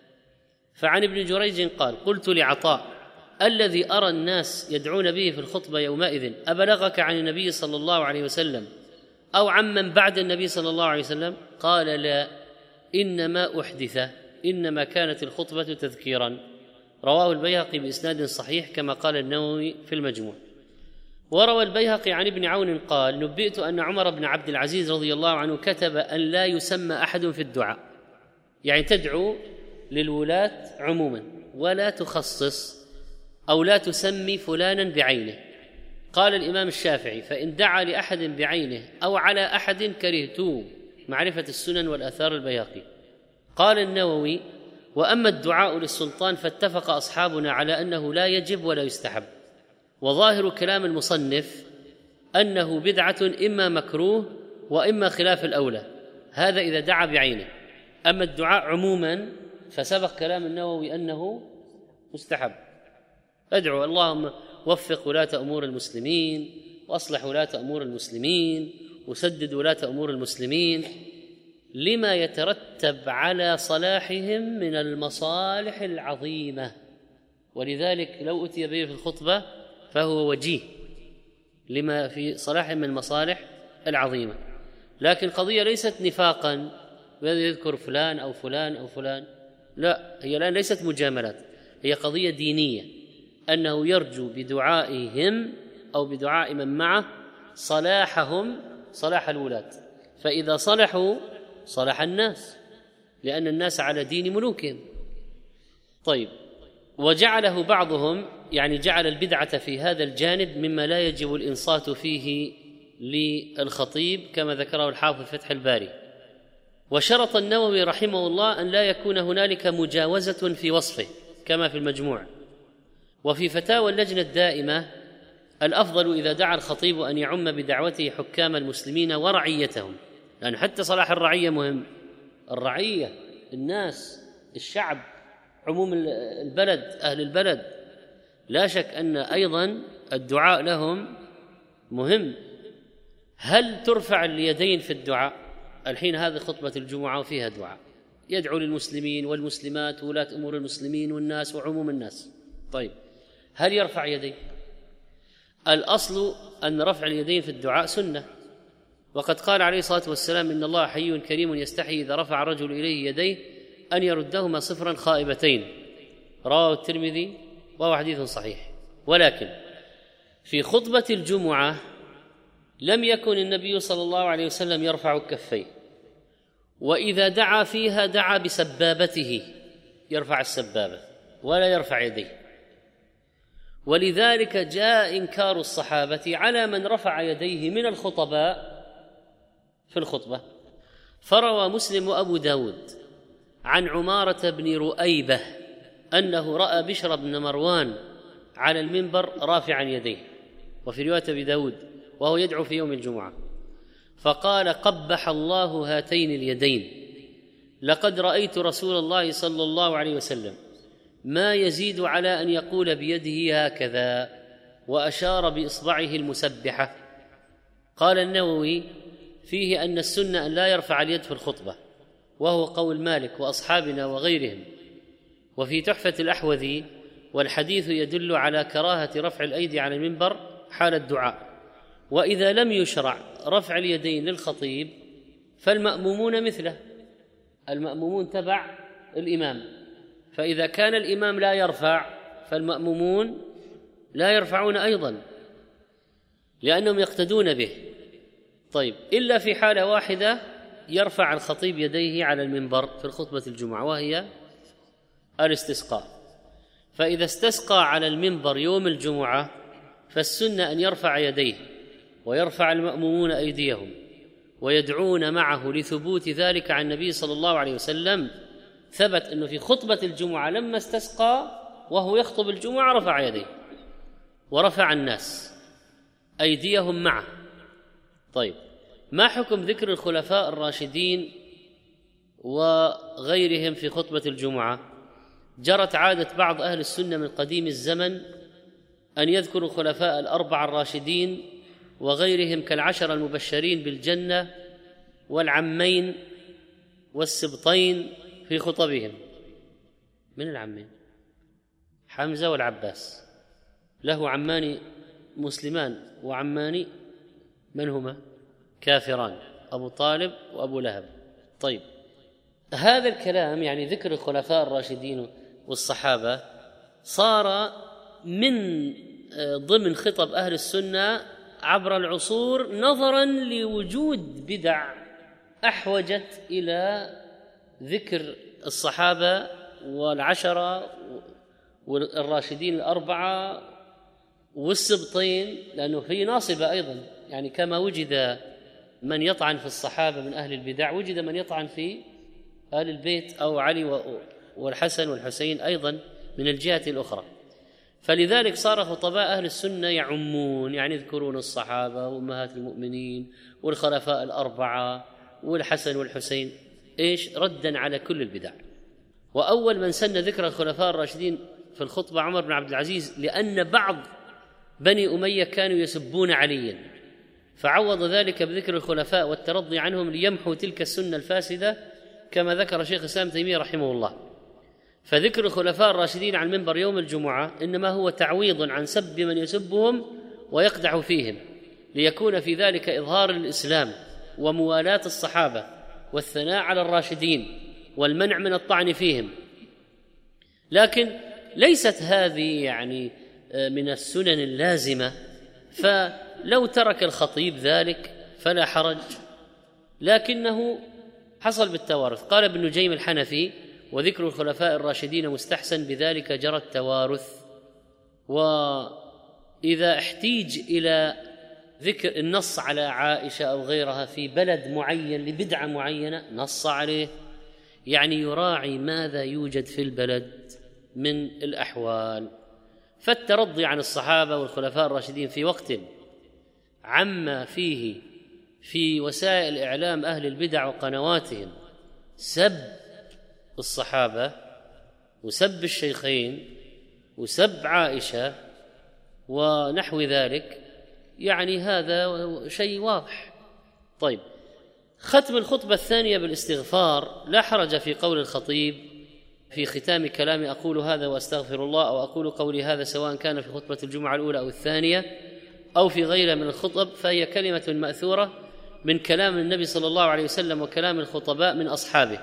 فعن ابن جريج قال: قلت لعطاء: الذي أرى الناس يدعون به في الخطبة يومئذ أبلغك عن النبي صلى الله عليه وسلم أو عمن بعد النبي صلى الله عليه وسلم؟ قال: لا، إنما أحدث، إنما كانت الخطبة تذكيرا. رواه البيهقي بإسناد صحيح كما قال النووي في المجموع. وروى البيهقي عن ابن عون قال: نبئت أن عمر بن عبد العزيز رضي الله عنه كتب أن لا يسمى أحد في الدعاء، يعني تدعو للولاة عموما ولا تخصص أو لا تسمي فلانا بعينه. قال الإمام الشافعي: فإن دعا لأحد بعينه أو على أحد كرهتوه. معرفة السنن والآثار البيهقي. قال النووي: وأما الدعاء للسلطان فاتفق أصحابنا على أنه لا يجب ولا يستحب، وظاهر كلام المصنف أنه بدعة إما مكروه وإما خلاف الأولى، هذا إذا دعا بعينه. أما الدعاء عموما فسبق كلام النووي أنه مستحب. أدعو اللهم وفق ولاة أمور المسلمين، وأصلح ولاة أمور المسلمين، وسدد ولاة أمور المسلمين لما يترتب على صلاحهم من المصالح العظيمة. ولذلك لو أتي به في الخطبة فهو وجيه لما في صلاحهم من المصالح العظيمة. لكن قضية ليست نفاقا يذكر فلان أو فلان أو فلان، لا، هي الآن ليست مجاملات، هي قضية دينية، أنه يرجو بدعائهم أو بدعاء من معه صلاحهم صلاح الولاة، فإذا صلحوا صلح الناس، لأن الناس على دين ملوكهم. طيب، وجعله بعضهم يعني جعل البدعة في هذا الجانب مما لا يجب الإنصات فيه للخطيب كما ذكره الحافظ فتح الباري. وشرط النووي رحمه الله أن لا يكون هنالك مجاوزة في وصفه كما في المجموع. وفي فتاوى اللجنة الدائمة الأفضل إذا دعا الخطيب أن يعم بدعوته حكام المسلمين ورعيتهم، لأن حتى صلاح الرعية مهم. الرعية الناس الشعب عموم البلد أهل البلد، لا شك أن أيضا الدعاء لهم مهم. هل ترفع اليدين في الدعاء؟ الحين هذه خطبة الجمعة وفيها دعاء، يدعو للمسلمين والمسلمات وولاة أمور المسلمين والناس وعموم الناس. طيب، هل يرفع يديه؟ الأصل أن رفع اليدين في الدعاء سنة، وقد قال عليه الصلاة والسلام: إن الله حي كريم يستحي إذا رفع الرجل إليه يديه أن يردهما صفرا خائبتين، رواه الترمذي وهو حديث صحيح. ولكن في خطبة الجمعة لم يكن النبي صلى الله عليه وسلم يرفع كفيه، وإذا دعا فيها دعا بسبابته، يرفع السبابة ولا يرفع يديه. ولذلك جاء إنكار الصحابة على من رفع يديه من الخطباء في الخطبة. فروى مسلم وأبو داود عن عمارة بن رؤيبة أنه رأى بشر بن مروان على المنبر رافعا يديه، وفي رواية أبي داود وهو يدعو في يوم الجمعة، فقال: قبح الله هاتين اليدين، لقد رأيت رسول الله صلى الله عليه وسلم ما يزيد على أن يقول بيده هكذا، وأشار بإصبعه المسبحة. قال النووي: فيه أن السنة أن لا يرفع اليد في الخطبة، وهو قول مالك وأصحابنا وغيرهم. وفي تحفة الأحوذي: والحديث يدل على كراهة رفع الأيدي على المنبر حال الدعاء، وإذا لم يشرع رفع اليدين للخطيب فالمأمومون مثله، المأمومون تبع الإمام، فإذا كان الإمام لا يرفع فالمأمومون لا يرفعون أيضا لأنهم يقتدون به. طيب، إلا في حالة واحدة يرفع الخطيب يديه على المنبر في الخطبة الجمعة، وهي الاستسقاء. فإذا استسقى على المنبر يوم الجمعة فالسنة أن يرفع يديه، ويرفع المأمومون أيديهم ويدعون معه، لثبوت ذلك عن النبي صلى الله عليه وسلم. ثبت أنه في خطبة الجمعة لما استسقى وهو يخطب الجمعة رفع يديه، ورفع الناس أيديهم معه. طيب، ما حكم ذكر الخلفاء الراشدين وغيرهم في خطبة الجمعة؟ جرت عادة بعض أهل السنة من قديم الزمن أن يذكروا الخلفاء الأربعة الراشدين وغيرهم كالعشر المبشرين بالجنة والعمين والسبطين في خطبهم. من العمين؟ حمزة والعباس، له عمان مسلمان وعمان من هما؟ كافران، أبو طالب وأبو لهب. طيب، هذا الكلام يعني ذكر الخلفاء الراشدين والصحابة صار من ضمن خطب أهل السنة عبر العصور، نظرا لوجود بدع أحوجت إلى ذكر الصحابة والعشرة والراشدين الأربعة والسبطين، لأنه في ناصبة أيضا، يعني كما وجد من يطعن في الصحابة من أهل البدع وجد من يطعن في أهل البيت أو علي والحسن والحسين أيضا من الجهة الأخرى. فلذلك صار خطباء أهل السنة يعمون، يعني يذكرون الصحابة وأمهات المؤمنين والخلفاء الأربعة والحسن والحسين، إيش؟ ردا على كل البدع. وأول من سن ذكر الخلفاء الراشدين في الخطبة عمر بن عبد العزيز، لأن بعض بني أمية كانوا يسبون عليا، فعوض ذلك بذكر الخلفاء والترضي عنهم ليمحوا تلك السنة الفاسدة، كما ذكر شيخ الإسلام تيمية رحمه الله. فذكر الخلفاء الراشدين على المنبر يوم الجمعة إنما هو تعويض عن سب من يسبهم ويقدح فيهم، ليكون في ذلك إظهار الإسلام وموالاة الصحابة والثناء على الراشدين والمنع من الطعن فيهم. لكن ليست هذه يعني من السنن اللازمة فلو ترك الخطيب ذلك فلا حرج، لكنه حصل بالتوارث. قال ابن نجيم الحنفي: وذكر الخلفاء الراشدين مستحسن، بذلك جرى التوارث. وإذا احتيج إلى ذكر النص على عائشة أو غيرها في بلد معين لبدعة معينة نص عليه، يعني يراعي ماذا يوجد في البلد من الأحوال. فالترضي عن الصحابة والخلفاء الراشدين في وقت عما فيه في وسائل إعلام أهل البدع وقنواتهم سب الصحابة وسب الشيخين وسب عائشة ونحو ذلك، يعني هذا شيء واضح. طيب، ختم الخطبة الثانية بالاستغفار لا حرج في قول الخطيب في ختام كلامي: أقول هذا وأستغفر الله، أو أقول قولي هذا، سواء كان في خطبة الجمعة الأولى أو الثانية أو في غيرها من الخطب، فهي كلمة مأثورة من كلام النبي صلى الله عليه وسلم وكلام الخطباء من أصحابه.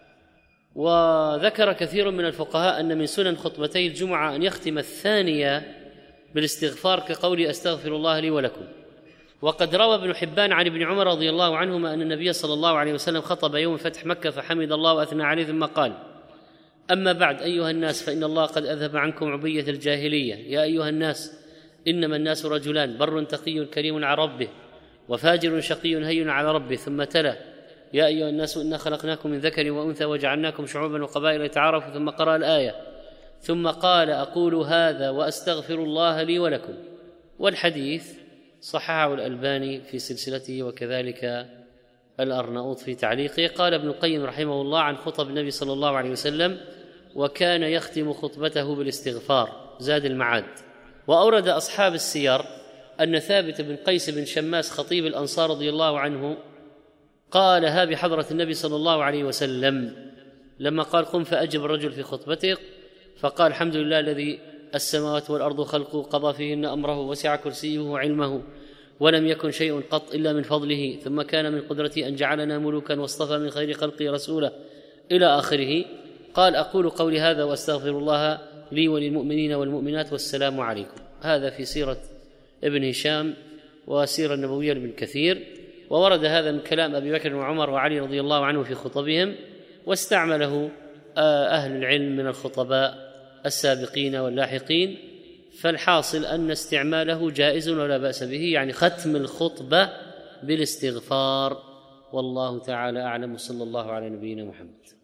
وذكر كثير من الفقهاء أن من سنن خطبتي الجمعة أن يختم الثانية بالاستغفار كقولي: أستغفر الله لي ولكم. وقد روى ابن حبان عن ابن عمر رضي الله عنهما أن النبي صلى الله عليه وسلم خطب يوم فتح مكة فحمد الله وأثنى عليه ثم قال: أما بعد أيها الناس، فإن الله قد أذهب عنكم عبية الجاهلية. يا أيها الناس، إنما الناس رجلان: بر تقي كريم على ربه، وفاجر شقي هين على ربه. ثم تلا: يا أيها الناس، إنا خلقناكم من ذكر وأنثى وجعلناكم شعوبا وقبائل لتعارفوا. ثم قرأ الآية، ثم قال: أقول هذا وأستغفر الله لي ولكم. والحديث صححه الألباني في سلسلته، وكذلك الأرناؤوط في تعليقه. قال ابن القيم رحمه الله عن خطب النبي صلى الله عليه وسلم: وكان يختم خطبته بالاستغفار. زاد المعاد. وأورد أصحاب السير أن ثابت بن قيس بن شماس خطيب الأنصار رضي الله عنه قالها بحضرة النبي صلى الله عليه وسلم لما قال: قم فأجب الرجل في خطبته، فقال: الحمد لله الذي السماوات والأرض خلقه قضى فيهن أمره وسع كرسيه علمه ولم يكن شيء قط إلا من فضله، ثم كان من قدرته أن جعلنا ملوكا واصطفى من خير خلقه رسولا، إلى آخره. قال: أقول قولي هذا وأستغفر الله لي وللمؤمنين والمؤمنات والسلام عليكم. هذا في سيرة ابن هشام وسيرة النبوية لابن كثير. وورد هذا من كلام أبي بكر وعمر وعلي رضي الله عنه في خطبهم، واستعمله أهل العلم من الخطباء السابقين واللاحقين. فالحاصل أن استعماله جائز ولا بأس به، يعني ختم الخطبة بالاستغفار. والله تعالى أعلم، صلى الله على نبينا محمد.